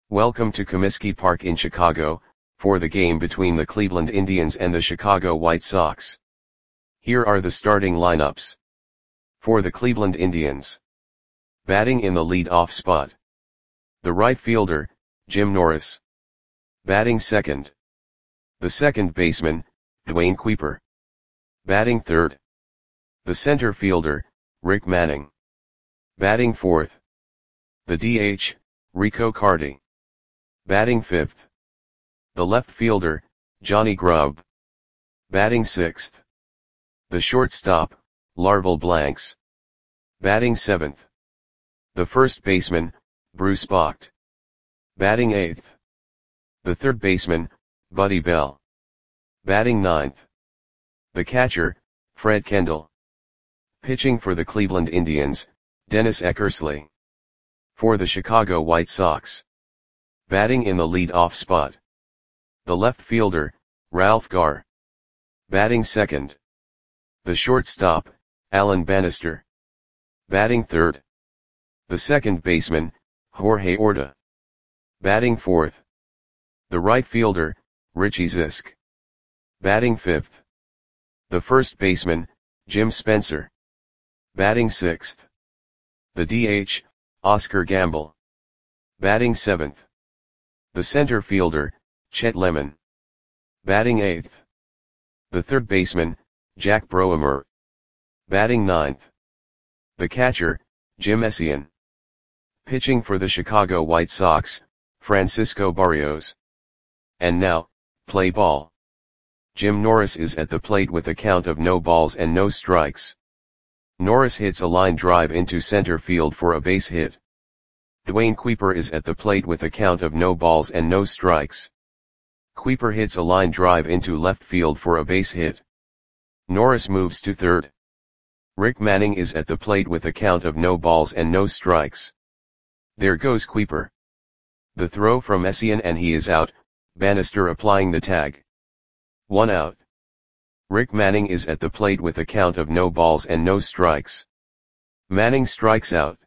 Welcome to Comiskey Park in Chicago, for the game between the Cleveland Indians and the Chicago White Sox. Here are the starting lineups. For the Cleveland Indians. Batting in the lead-off spot. The right fielder, Jim Norris. Batting second. The second baseman, Dwayne Kuiper. Batting third. The center fielder, Rick Manning. Batting fourth. The DH, Rico Carty. Batting fifth. The left fielder, Johnny Grubb. Batting sixth. The shortstop, Larval Blanks. Batting seventh. The first baseman, Bruce Bocht. Batting eighth. The third baseman, Buddy Bell. Batting ninth. The catcher, Fred Kendall. Pitching for the Cleveland Indians, Dennis Eckersley. For the Chicago White Sox. Batting in the lead-off spot. The left fielder, Ralph Garr. Batting second. The shortstop, Alan Bannister. Batting third. The second baseman, Jorge Orta. Batting fourth. The right fielder, Richie Zisk. Batting fifth. The first baseman, Jim Spencer. Batting sixth. The DH, Oscar Gamble. Batting seventh. The center fielder, Chet Lemon. Batting eighth. The third baseman, Jack Broemer. Batting ninth. The catcher, Jim Essien. Pitching for the Chicago White Sox, Francisco Barrios. And now, play ball. Jim Norris is at the plate with a count of no balls and no strikes. Norris hits a line drive into center field for a base hit. Dwayne Kuiper is at the plate with a count of no balls and no strikes. Kuiper hits a line drive into left field for a base hit. Norris moves to third. Rick Manning is at the plate with a count of no balls and no strikes. There goes Kuiper. The throw from Essien and he is out, Bannister applying the tag. 1 out. Rick Manning is at the plate with a count of no balls and no strikes. Manning strikes out.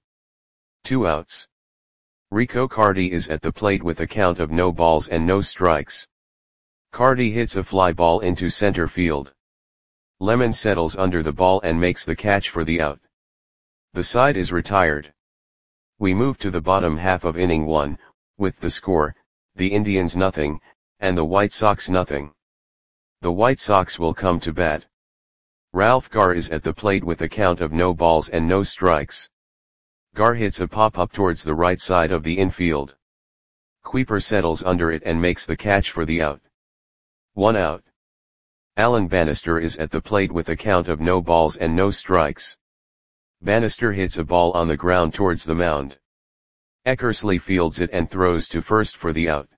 2 outs. Rico Carty is at the plate with a count of no balls and no strikes. Carty hits a fly ball into center field. Lemon settles under the ball and makes the catch for the out. The side is retired. We move to the bottom half of inning 1, with the score, the Indians nothing, and the White Sox nothing. The White Sox will come to bat. Ralph Garr is at the plate with a count of no balls and no strikes. Garr hits a pop-up towards the right side of the infield. Kuiper settles under it and makes the catch for the out. 1 out. Alan Bannister is at the plate with a count of no balls and no strikes. Bannister hits a ball on the ground towards the mound. Eckersley fields it and throws to first for the out.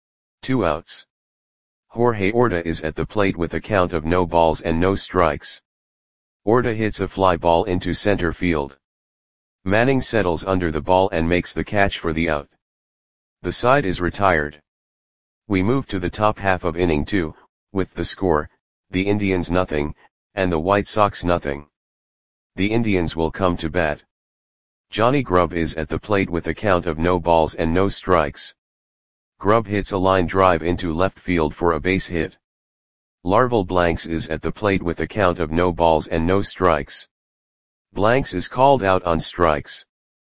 2 outs. Jorge Orta is at the plate with a count of no balls and no strikes. Orta hits a fly ball into center field. Manning settles under the ball and makes the catch for the out. The side is retired. We move to the top half of inning 2, with the score, the Indians nothing, and the White Sox nothing. The Indians will come to bat. Johnny Grubb is at the plate with a count of no balls and no strikes. Grubb hits a line drive into left field for a base hit. Larval Blanks is at the plate with a count of no balls and no strikes. Blanks is called out on strikes.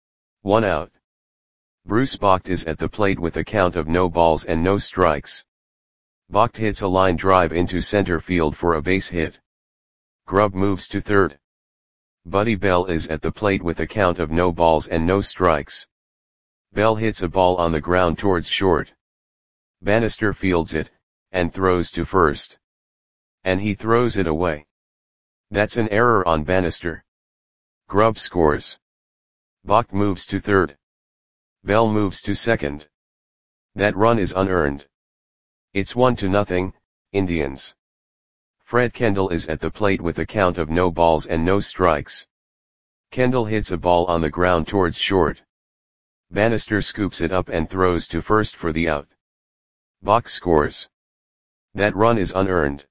1 out. Bruce Bocht is at the plate with a count of no balls and no strikes. Bocht hits a line drive into center field for a base hit. Grubb moves to third. Buddy Bell is at the plate with a count of no balls and no strikes. Bell hits a ball on the ground towards short. Bannister fields it, and throws to first. And he throws it away. That's an error on Bannister. Grubb scores. Bocht moves to third. Bell moves to second. That run is unearned. It's 1-0, Indians. Fred Kendall is at the plate with a count of no balls and no strikes. Kendall hits a ball on the ground towards short. Bannister scoops it up and throws to first for the out. Bocht scores. That run is unearned.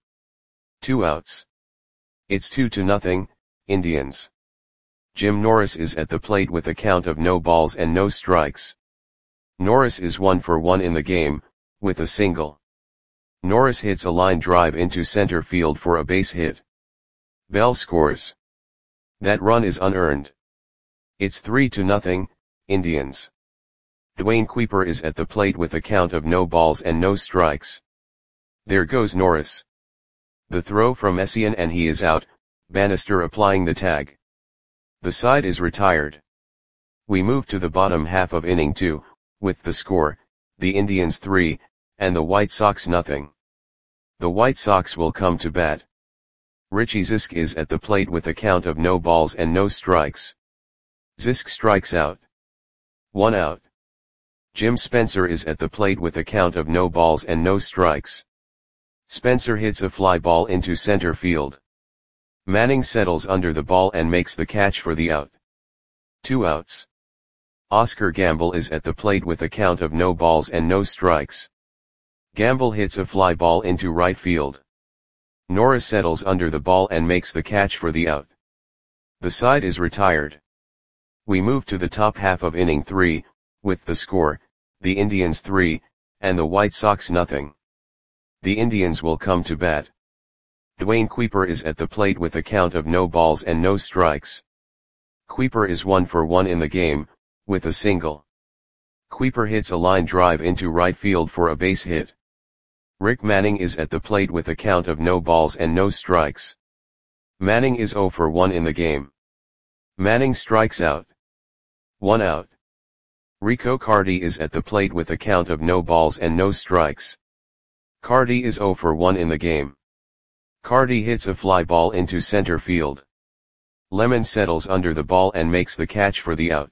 2 outs. It's 2-0, Indians. Jim Norris is at the plate with a count of no balls and no strikes. Norris is 1 for 1 in the game, with a single. Norris hits a line drive into center field for a base hit. Bell scores. That run is unearned. It's 3-0, Indians. Dwayne Kuiper is at the plate with a count of no balls and no strikes. There goes Norris. The throw from Essien and he is out, Bannister applying the tag. The side is retired. We move to the bottom half of inning 2, with the score, the Indians 3, and the White Sox nothing. The White Sox will come to bat. Richie Zisk is at the plate with a count of no balls and no strikes. Zisk strikes out. 1 out. Jim Spencer is at the plate with a count of no balls and no strikes. Spencer hits a fly ball into center field. Manning settles under the ball and makes the catch for the out. 2 outs. Oscar Gamble is at the plate with a count of no balls and no strikes. Gamble hits a fly ball into right field. Norris settles under the ball and makes the catch for the out. The side is retired. We move to the top half of inning 3, with the score, the Indians 3, and the White Sox nothing. The Indians will come to bat. Dwayne Kuiper is at the plate with a count of no balls and no strikes. Kuiper is 1 for 1 in the game, with a single. Kuiper hits a line drive into right field for a base hit. Rick Manning is at the plate with a count of no balls and no strikes. Manning is 0 for 1 in the game. Manning strikes out. 1 out. Rico Cardi is at the plate with a count of no balls and no strikes. Cardi is 0 for 1 in the game. Cardi hits a fly ball into center field. Lemon settles under the ball and makes the catch for the out.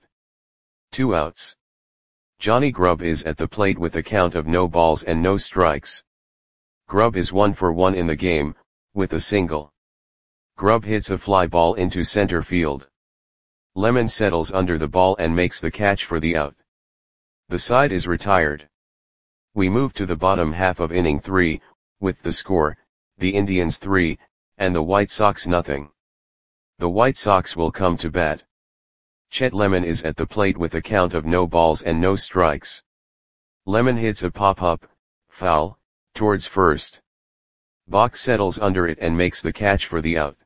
2 outs. Johnny Grubb is at the plate with a count of no balls and no strikes. Grubb is 1 for 1 in the game, with a single. Grubb hits a fly ball into center field. Lemon settles under the ball and makes the catch for the out. The side is retired. We move to the bottom half of inning 3, with the score, the Indians 3, and the White Sox nothing. The White Sox will come to bat. Chet Lemon is at the plate with a count of no balls and no strikes. Lemon hits a pop-up, foul, towards first. Bach settles under it and makes the catch for the out.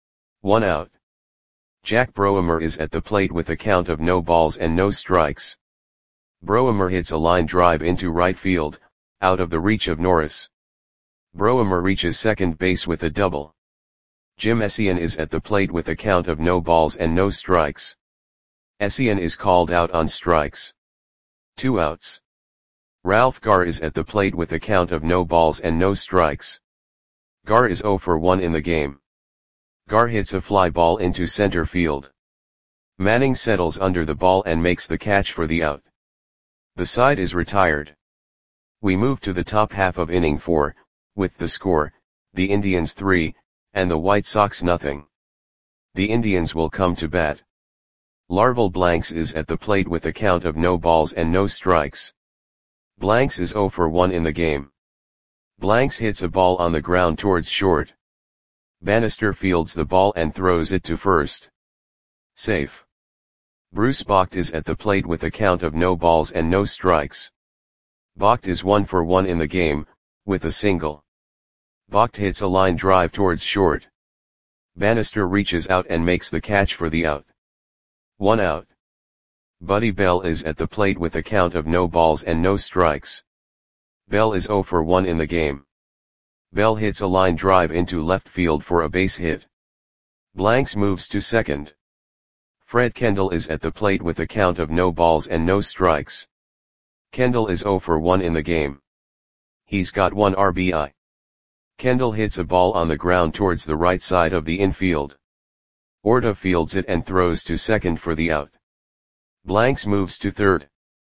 1 out. Jack Broemer is at the plate with a count of no balls and no strikes. Broemer hits a line drive into right field, out of the reach of Norris. Broemer reaches second base with a double. Jim Essien is at the plate with a count of no balls and no strikes. Essien is called out on strikes. 2 outs. Ralph Garr is at the plate with a count of no balls and no strikes. Garr is 0 for 1 in the game. Garr hits a fly ball into center field. Manning settles under the ball and makes the catch for the out. The side is retired. We move to the top half of inning 4, with the score, the Indians 3, and the White Sox nothing. The Indians will come to bat. Larval Blanks is at the plate with a count of no balls and no strikes. Blanks is 0 for 1 in the game. Blanks hits a ball on the ground towards short. Bannister fields the ball and throws it to first. Safe. Bruce Bocht is at the plate with a count of no balls and no strikes. Bocht is 1 for 1 in the game, with a single. Bocht hits a line drive towards short. Bannister reaches out and makes the catch for the out. 1 out. Buddy Bell is at the plate with a count of no balls and no strikes. Bell is 0 for 1 in the game. Bell hits a line drive into left field for a base hit. Blanks moves to second. Fred Kendall is at the plate with a count of no balls and no strikes. Kendall is 0 for 1 in the game. He's got 1 RBI. Kendall hits a ball on the ground towards the right side of the infield. Orta fields it and throws to second for the out. Blanks moves to third.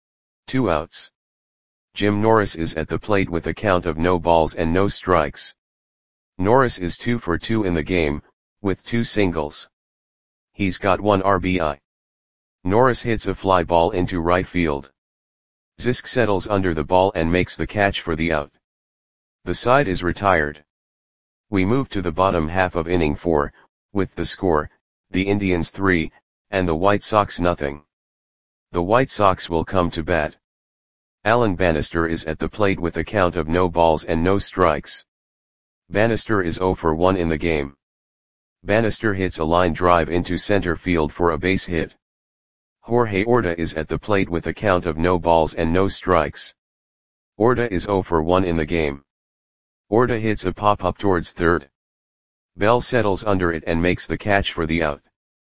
2 outs. Jim Norris is at the plate with a count of no balls and no strikes. Norris is 2 for 2 in the game, with 2 singles. He's got 1 RBI. Norris hits a fly ball into right field. Zisk settles under the ball and makes the catch for the out. The side is retired. We move to the bottom half of inning 4, with the score, the Indians 3, and the White Sox nothing. The White Sox will come to bat. Alan Bannister is at the plate with a count of no balls and no strikes. Bannister is 0 for 1 in the game. Bannister hits a line drive into center field for a base hit. Jorge Orta is at the plate with a count of no balls and no strikes. Orta is 0 for 1 in the game. Orta hits a pop-up towards third. Bell settles under it and makes the catch for the out.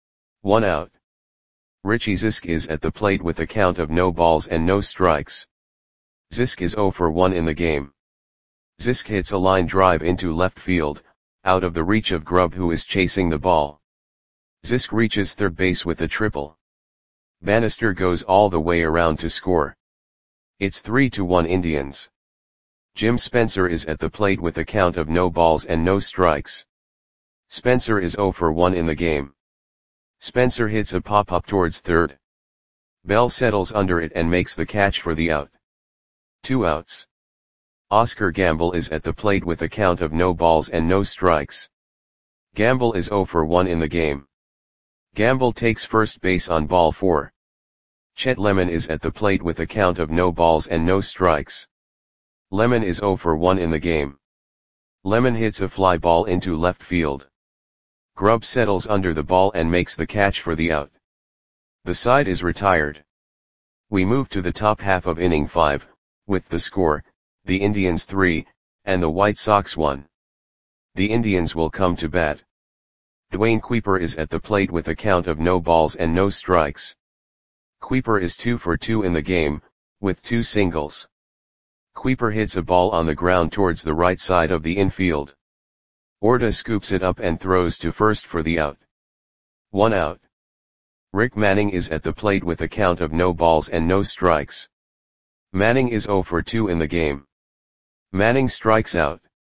1 out. Richie Zisk is at the plate with a count of no balls and no strikes. Zisk is 0 for 1 in the game. Zisk hits a line drive into left field, out of the reach of Grubb, who is chasing the ball. Zisk reaches third base with a triple. Bannister goes all the way around to score. It's 3-1 Indians. Jim Spencer is at the plate with a count of no balls and no strikes. Spencer is 0 for 1 in the game. Spencer hits a pop-up towards third. Bell settles under it and makes the catch for the out. 2 outs. Oscar Gamble is at the plate with a count of no balls and no strikes. Gamble is 0 for 1 in the game. Gamble takes first base on ball 4. Chet Lemon is at the plate with a count of no balls and no strikes. Lemon is 0 for 1 in the game. Lemon hits a fly ball into left field. Grubb settles under the ball and makes the catch for the out. The side is retired. We move to the top half of inning 5, with the score, the Indians 3, and the White Sox 1. The Indians will come to bat. Dwayne Kuiper is at the plate with a count of no balls and no strikes. Kuiper is 2 for 2 in the game, with 2 singles. Kuiper hits a ball on the ground towards the right side of the infield. Orta scoops it up and throws to first for the out. 1 out. Rick Manning is at the plate with a count of no balls and no strikes. Manning is 0 for 2 in the game. Manning strikes out.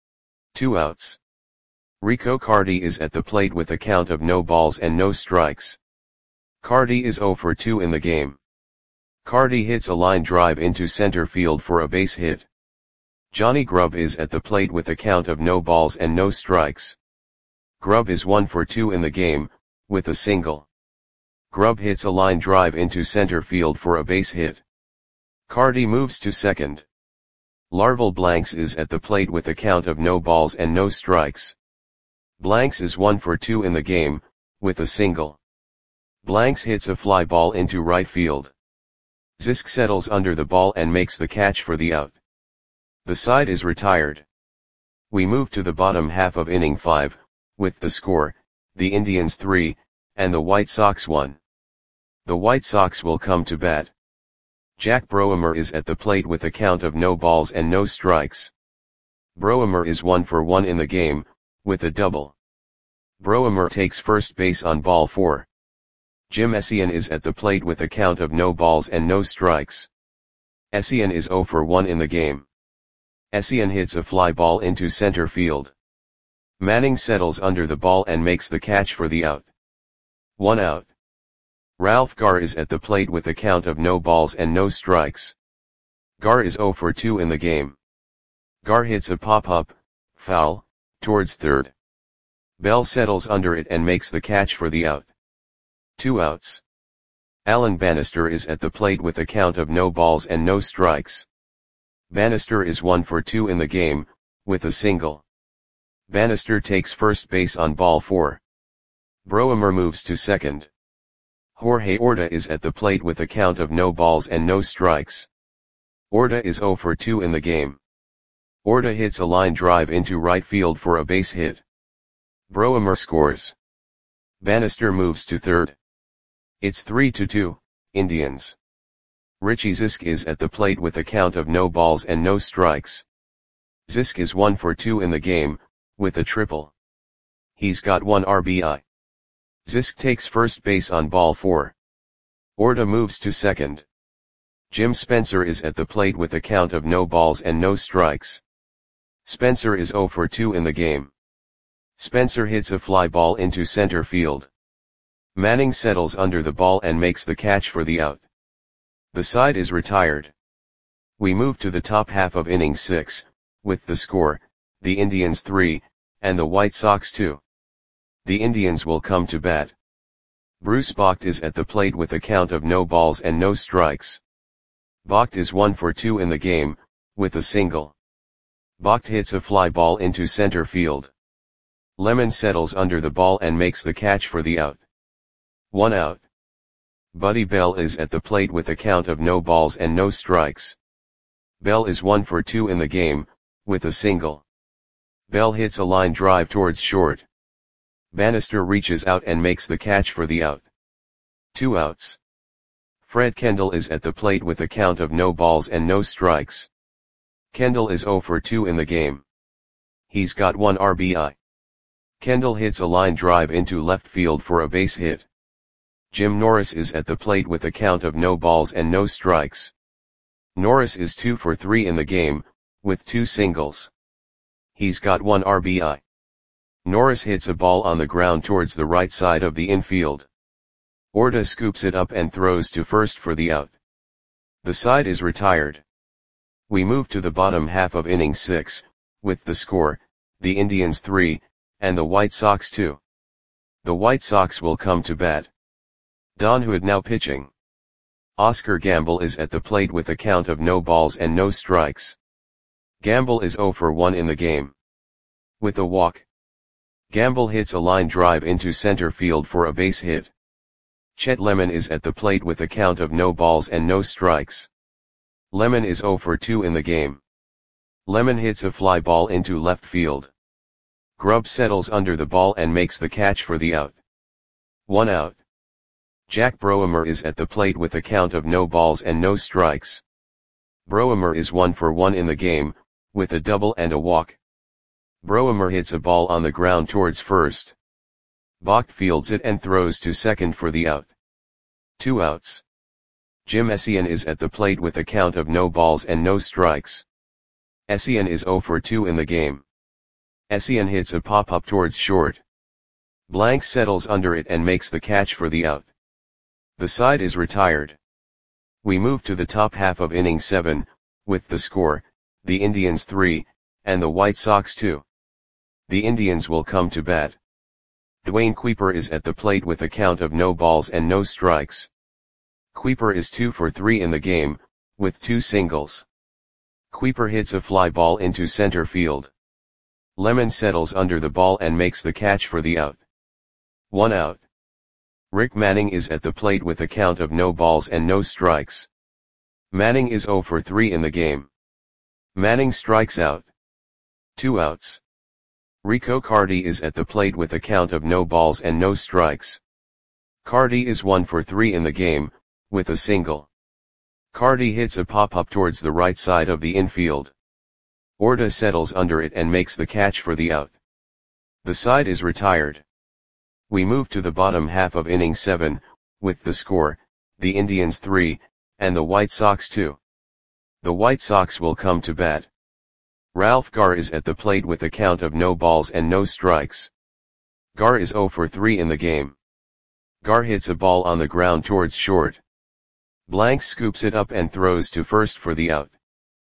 2 outs. Rico Carty is at the plate with a count of no balls and no strikes. Carty is 0 for 2 in the game. Carty hits a line drive into center field for a base hit. Johnny Grubb is at the plate with a count of no balls and no strikes. Grubb is 1 for 2 in the game, with a single. Grubb hits a line drive into center field for a base hit. Carty moves to second. Larval Blanks is at the plate with a count of no balls and no strikes. Blanks is 1 for 2 in the game, with a single. Blanks hits a fly ball into right field. Zisk settles under the ball and makes the catch for the out. The side is retired. We move to the bottom half of inning 5, with the score, the Indians 3, and the White Sox 1. The White Sox will come to bat. Jack Broemer is at the plate with a count of no balls and no strikes. Broemer is 1 for 1 in the game, with a double. Broemer takes first base on ball 4. Jim Essien is at the plate with a count of no balls and no strikes. Essien is 0 for 1 in the game. Essien hits a fly ball into center field. Manning settles under the ball and makes the catch for the out. 1 out. Ralph Garr is at the plate with a count of no balls and no strikes. Garr is 0 for 2 in the game. Garr hits a pop-up, foul, towards third. Bell settles under it and makes the catch for the out. 2 outs. Alan Bannister is at the plate with a count of no balls and no strikes. Bannister is 1 for 2 in the game, with a single. Bannister takes first base on ball 4. Broemer moves to second. Jorge Orta is at the plate with a count of no balls and no strikes. Orta is 0 for 2 in the game. Orta hits a line drive into right field for a base hit. Broemer scores. Bannister moves to third. It's 3-2, Indians. Richie Zisk is at the plate with a count of no balls and no strikes. Zisk is 1 for 2 in the game, with a triple. He's got 1 RBI. Zisk takes first base on ball 4. Orta moves to second. Jim Spencer is at the plate with a count of no balls and no strikes. Spencer is 0 for 2 in the game. Spencer hits a fly ball into center field. Manning settles under the ball and makes the catch for the out. The side is retired. We move to the top half of inning 6, with the score, the Indians 3, and the White Sox 2. The Indians will come to bat. Bruce Bocht is at the plate with a count of no balls and no strikes. Bacht is 1 for 2 in the game, with a single. Bacht hits a fly ball into center field. Lemon settles under the ball and makes the catch for the out. 1 out. Buddy Bell is at the plate with a count of no balls and no strikes. Bell is 1 for 2 in the game, with a single. Bell hits a line drive towards short. Bannister reaches out and makes the catch for the out. 2 outs. Fred Kendall is at the plate with a count of no balls and no strikes. Kendall is 0 for 2 in the game. He's got 1 RBI. Kendall hits a line drive into left field for a base hit. Jim Norris is at the plate with a count of no balls and no strikes. Norris is 2 for 3 in the game, with 2 singles. He's got 1 RBI. Norris hits a ball on the ground towards the right side of the infield. Orta scoops it up and throws to first for the out. The side is retired. We move to the bottom half of inning 6, with the score, the Indians 3, and the White Sox 2. The White Sox will come to bat. Don Hood now pitching. Oscar Gamble is at the plate with a count of no balls and no strikes. Gamble is 0 for 1 in the game. With a walk. Gamble hits a line drive into center field for a base hit. Chet Lemon is at the plate with a count of no balls and no strikes. Lemon is 0 for 2 in the game. Lemon hits a fly ball into left field. Grubb settles under the ball and makes the catch for the out. 1 out. Jack Broemer is at the plate with a count of no balls and no strikes. Broemer is 1 for 1 in the game, with a double and a walk. Broemer hits a ball on the ground towards first. Bacht fields it and throws to second for the out. 2 outs. Jim Essien is at the plate with a count of no balls and no strikes. Essien is 0 for 2 in the game. Essien hits a pop-up towards short. Blank settles under it and makes the catch for the out. The side is retired. We move to the top half of inning 7, with the score, the Indians 3, and the White Sox 2. The Indians will come to bat. Dwayne Kuiper is at the plate with a count of no balls and no strikes. Kuiper is 2 for 3 in the game, with 2 singles. Kuiper hits a fly ball into center field. Lemon settles under the ball and makes the catch for the out. 1 out. Rick Manning is at the plate with a count of no balls and no strikes. Manning is 0 for 3 in the game. Manning strikes out. 2 outs. Rico Carty is at the plate with a count of no balls and no strikes. Carty is 1 for 3 in the game, with a single. Carty hits a pop-up towards the right side of the infield. Orta settles under it and makes the catch for the out. The side is retired. We move to the bottom half of inning 7, with the score, the Indians 3, and the White Sox 2. The White Sox will come to bat. Ralph Garr is at the plate with a count of no balls and no strikes. Garr is 0 for 3 in the game. Garr hits a ball on the ground towards short. Blank scoops it up and throws to first for the out.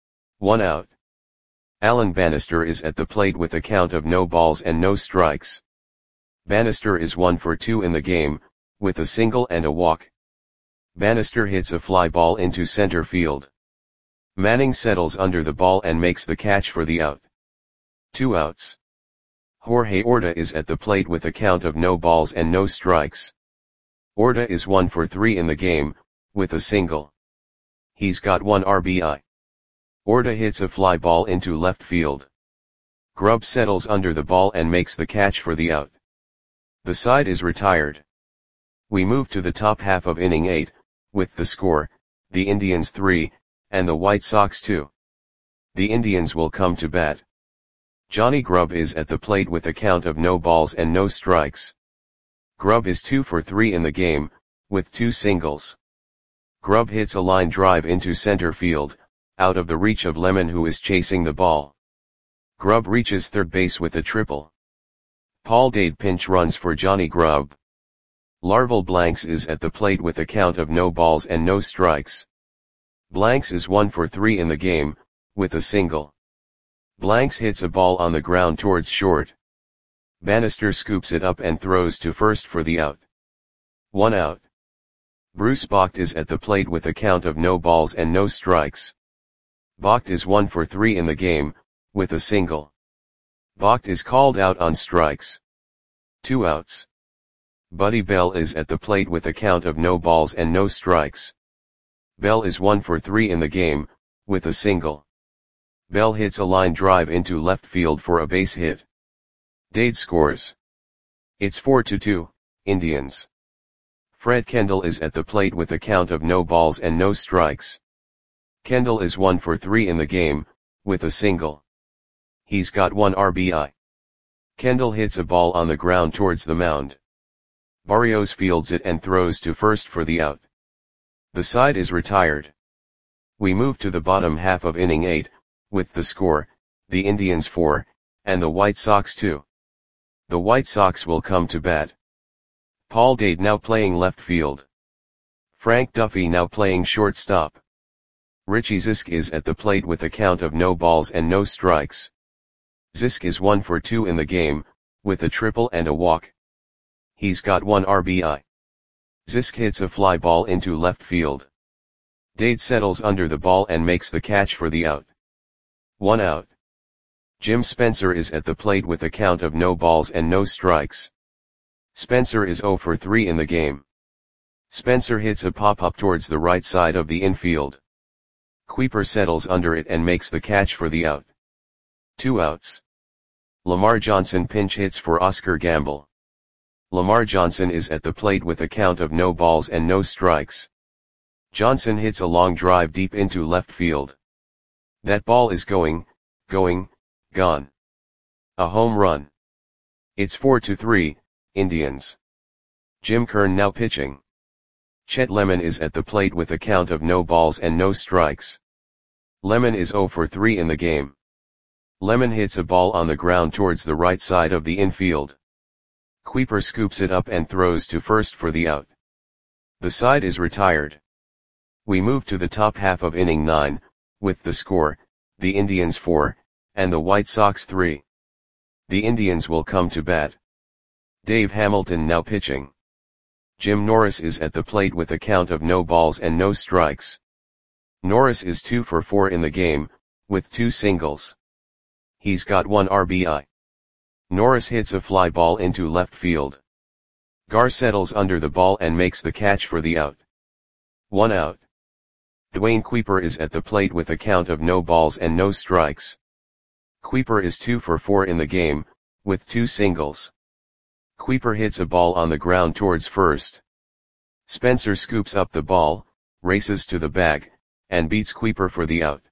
1 out. Alan Bannister is at the plate with a count of no balls and no strikes. Bannister is 1 for 2 in the game, with a single and a walk. Bannister hits a fly ball into center field. Manning settles under the ball and makes the catch for the out. 2 outs. Jorge Orta is at the plate with a count of no balls and no strikes. Orta is 1 for 3 in the game, with a single. He's got 1 RBI. Orta hits a fly ball into left field. Grubb settles under the ball and makes the catch for the out. The side is retired. We move to the top half of inning 8, with the score, the Indians 3, and the White Sox 2. The Indians will come to bat. Johnny Grubb is at the plate with a count of no balls and no strikes. Grubb is 2 for 3 in the game, with 2 singles. Grubb hits a line drive into center field, out of the reach of Lemon who is chasing the ball. Grubb reaches third base with a triple. Paul Dade pinch runs for Johnny Grubb. Larval Blanks is at the plate with a count of no balls and no strikes. Blanks is 1 for 3 in the game, with a single. Blanks hits a ball on the ground towards short. Bannister scoops it up and throws to first for the out. 1 out. Bruce Bocht is at the plate with a count of no balls and no strikes. Bocht is 1 for 3 in the game, with a single. Bocht is called out on strikes. 2 outs. Buddy Bell is at the plate with a count of no balls and no strikes. Bell is 1 for 3 in the game, with a single. Bell hits a line drive into left field for a base hit. Dade scores. It's 4-2, Indians. Fred Kendall is at the plate with a count of no balls and no strikes. Kendall is 1 for 3 in the game, with a single. He's got 1 RBI. Kendall hits a ball on the ground towards the mound. Barrios fields it and throws to first for the out. The side is retired. We move to the bottom half of inning 8, with the score, the Indians 4, and the White Sox 2. The White Sox will come to bat. Paul Dade now playing left field. Frank Duffy now playing shortstop. Richie Zisk is at the plate with a count of no balls and no strikes. Zisk is 1 for 2 in the game, with a triple and a walk. He's got 1 RBI. Zisk hits a fly ball into left field. Dade settles under the ball and makes the catch for the out. 1 out. Jim Spencer is at the plate with a count of no balls and no strikes. Spencer is 0 for 3 in the game. Spencer hits a pop-up towards the right side of the infield. Kuiper settles under it and makes the catch for the out. 2 outs. Lamar Johnson pinch hits for Oscar Gamble. Lamar Johnson is at the plate with a count of no balls and no strikes. Johnson hits a long drive deep into left field. That ball is gone. A home run. It's 4-3, Indians. Jim Kern now pitching. Chet Lemon is at the plate with a count of no balls and no strikes. Lemon is 0 for 3 in the game. Lemon hits a ball on the ground towards the right side of the infield. Kuiper scoops it up and throws to first for the out. The side is retired. We move to the top half of inning 9, with the score, the Indians 4, and the White Sox 3. The Indians will come to bat. Dave Hamilton now pitching. Jim Norris is at the plate with a count of no balls and no strikes. Norris is 2 for 4 in the game, with 2 singles. He's got 1 RBI. Norris hits a fly ball into left field. Gar settles under the ball and makes the catch for the out. 1 out. Dwayne Kuiper is at the plate with a count of no balls and no strikes. Kuiper is 2 for 4 in the game, with 2 singles. Kuiper hits a ball on the ground towards first. Spencer scoops up the ball, races to the bag, and beats Kuiper for the out.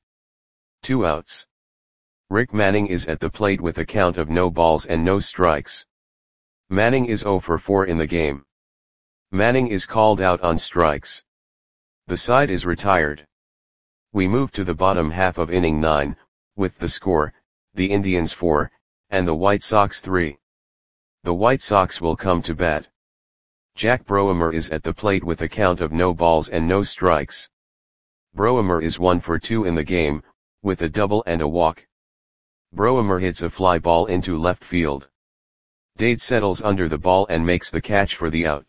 2 outs. Rick Manning is at the plate with a count of no balls and no strikes. Manning is 0 for 4 in the game. Manning is called out on strikes. The side is retired. We move to the bottom half of inning 9, with the score, the Indians 4, and the White Sox 3. The White Sox will come to bat. Jack Broemer is at the plate with a count of no balls and no strikes. Broemer is 1 for 2 in the game, with a double and a walk. Broemer hits a fly ball into left field. Dade settles under the ball and makes the catch for the out.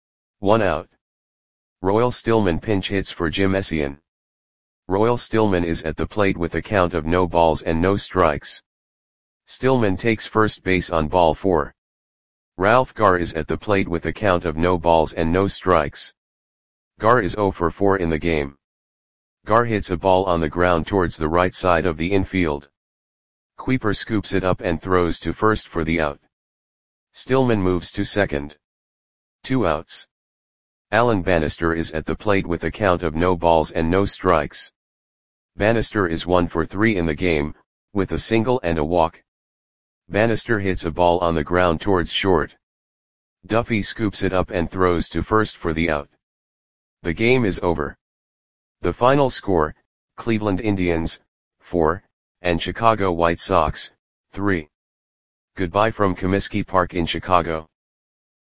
1 out. Royal Stillman pinch hits for Jim Essien. Royal Stillman is at the plate with a count of no balls and no strikes. Stillman takes first base on ball 4. Ralph Gar is at the plate with a count of no balls and no strikes. Gar is 0 for 4 in the game. Gar hits a ball on the ground towards the right side of the infield. Kuiper scoops it up and throws to first for the out. Stillman moves to second. 2 outs. Alan Bannister is at the plate with a count of no balls and no strikes. Bannister is 1 for 3 in the game, with a single and a walk. Bannister hits a ball on the ground towards short. Duffy scoops it up and throws to first for the out. The game is over. The final score, Cleveland Indians, 4, and Chicago White Sox, 3. Goodbye from Comiskey Park in Chicago.